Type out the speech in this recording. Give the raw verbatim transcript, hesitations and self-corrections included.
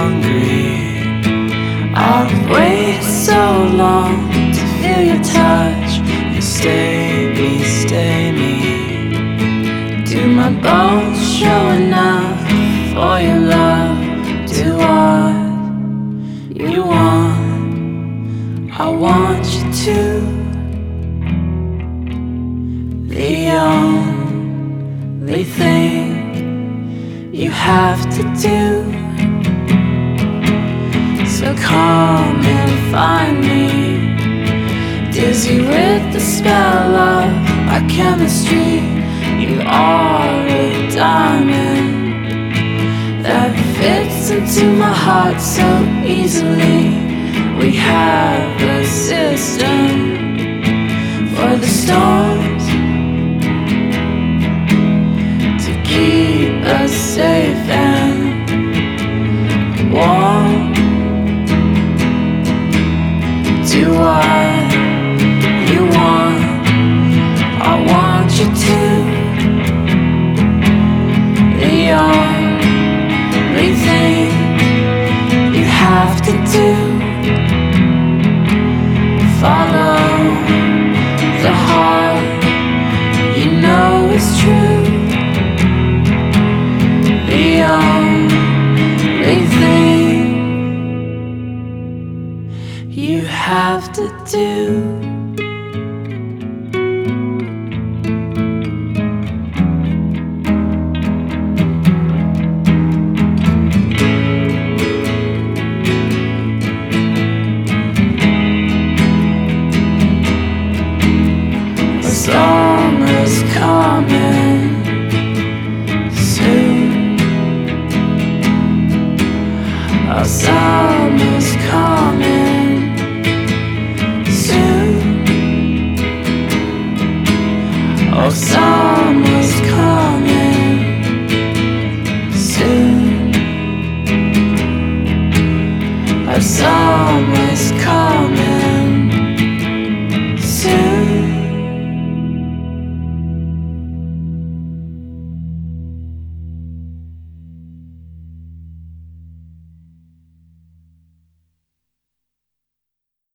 hungry. I've waited so long to feel your touch. You stay me, stay me. Do my bones show enough for your love? Do what you want, I want you to. The only thing you have to do, so come and find me, dizzy with the spell of our chemistry. You are a diamond that fits into my heart so easily. We have a system for the storms to keep us safe and warm. Do what you want, I want you to. The only thing you have to do, follow the heart you know is true. The only thing you have to do. Summer's coming soon. Oh, summer's coming soon. Oh, summer